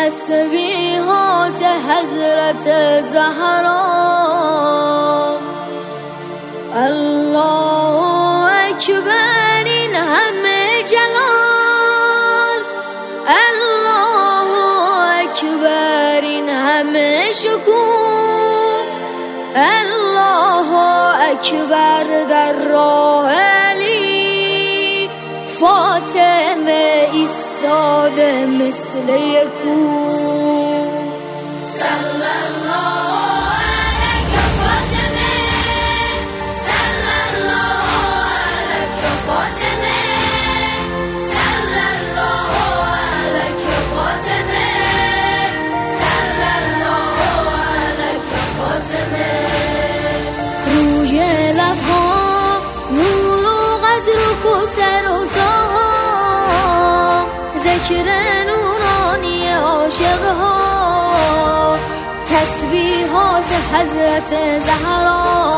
تسبیحات حضرت زهرا. الله اکبر این همه جلال، الله اکبر این همه شکوه، الله اکبر در راه علی، فاطمه ایستاده مثل یک کوه. صلی الله علیک فاطمه، صلی الله علیک فاطمه، صلی الله علیک فاطمه، صلی الله علیک فاطمه. روی لبها نور و قدر و کوثر و طاها، ذکر نورانی عاشقها، تسبیحات حضرت زهرا.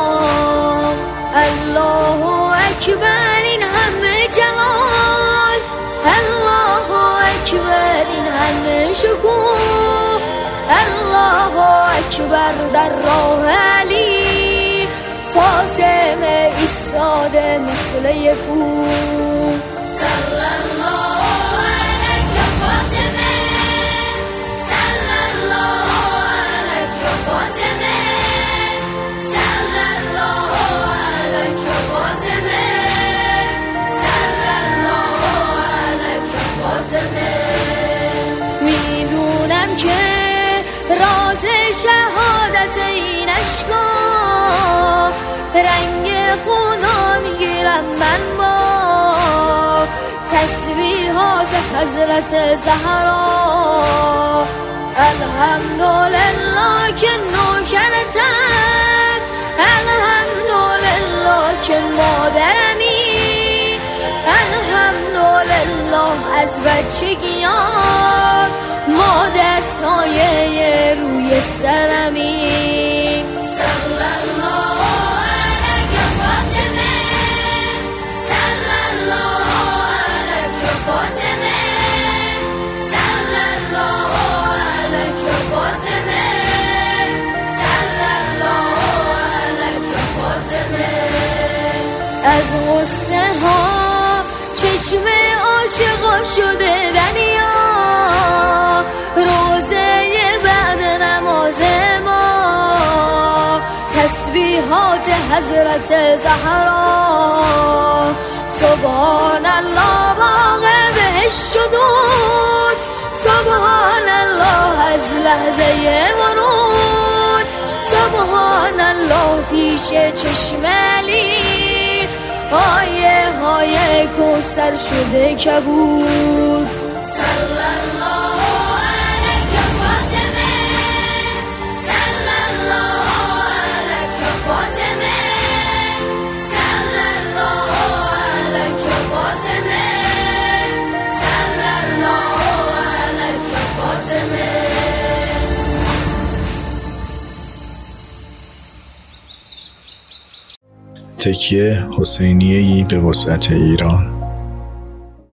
الله اکبر این همه جلال، الله اکبر این همه شکوه، الله اکبر در راه علی، فاطمه ایستاده مثل یک کوه. صلی الله علیک فاطمه، صلی الله علیک فاطمه، صلی الله علیک فاطمه، صلی الله علیک فاطمه. میدونم که راز شهادت این اشکا، رنگ خدا میگیرم من با تسبیحات حضرت زهرا. الحمدلله که نوکرتم، الحمدلله که مادرمی، الحمدلله از بچگیام مادر سایه روی سرمی. صلی الله علیک فاطمه، صلی الله علیک فاطمه، صلی الله علیک فاطمه، صلی الله علیک فاطمه. از غصه ها چشم عاشقا شده دریا، روزه بعد نماز ما تسبیحات حضرت زهرا. سبحان الله باغ بهشت شدود، سبحان الله از لحظه ورود، سبحان الله پیش چشم علی، آیه های کوثر شده کبود. صلی الله علیک فاطمه، صلی الله علیک فاطمه، صلی الله علیک فاطمه، صلی الله علیک فاطمه. تکیه حسینیه‌ای به وسعت ایران.